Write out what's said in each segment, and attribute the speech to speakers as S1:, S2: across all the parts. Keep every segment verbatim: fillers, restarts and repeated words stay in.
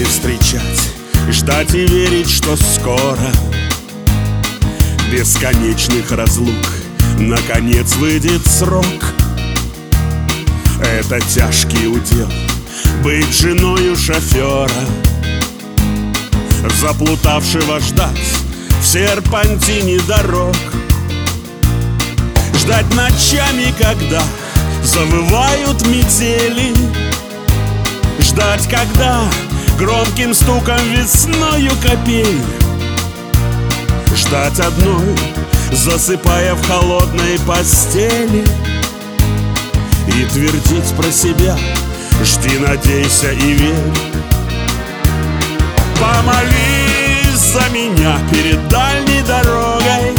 S1: и встречать, ждать и верить, что скоро бесконечных разлук наконец выйдет срок. Это тяжкий удел — быть женою шофера, заплутавшего ждать в серпантине дорог. Ждать ночами, когда завывают метели, ждать, когда громким стуком весною капель, ждать одной, засыпая в холодной постели, и твердить про себя: жди, надейся и верь. Помолись за меня перед дальней дорогой,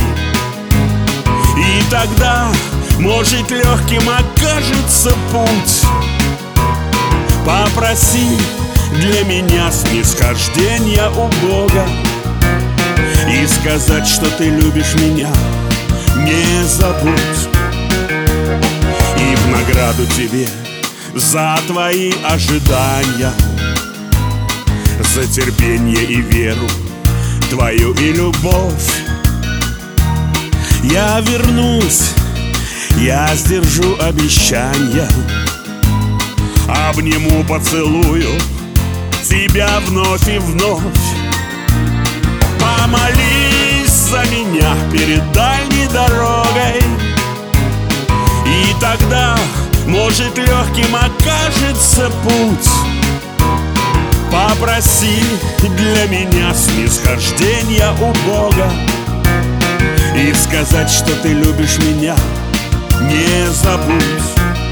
S1: и тогда, может, легким окажется путь. Попроси для меня снисхождения у Бога и сказать, что ты любишь меня, не забудь. И в награду тебе за твои ожидания, за терпение и веру твою и любовь, я вернусь, я сдержу обещания, обниму, поцелую тебя вновь и вновь. Помолись за меня перед дальней дорогой, и тогда, может, легким окажется путь. Попроси для меня снисхождения у Бога и сказать, что ты любишь меня, не забудь.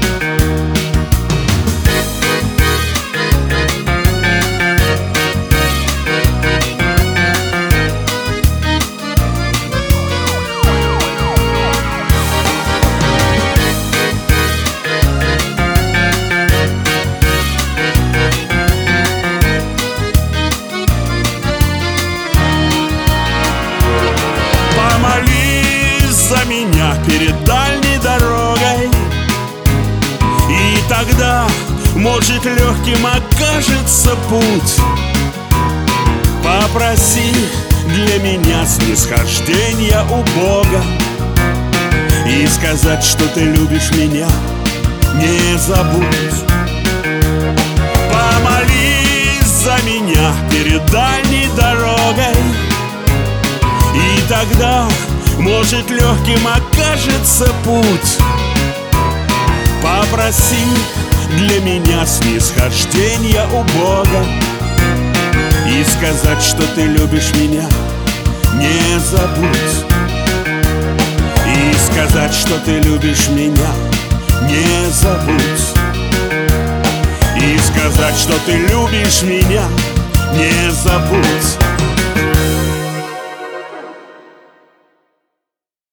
S1: За меня перед дальней дорогой, и тогда, может, легким окажется путь. Попроси для меня снисхождения у Бога и сказать, что ты любишь меня, не забудь. Помолись за меня перед дальней дорогой, и тогда, может, легким окажется путь. Попроси для меня снисхождения у Бога и сказать, что ты любишь меня, не забудь. И сказать, что ты любишь меня, не забудь. И сказать, что ты любишь меня, не забудь.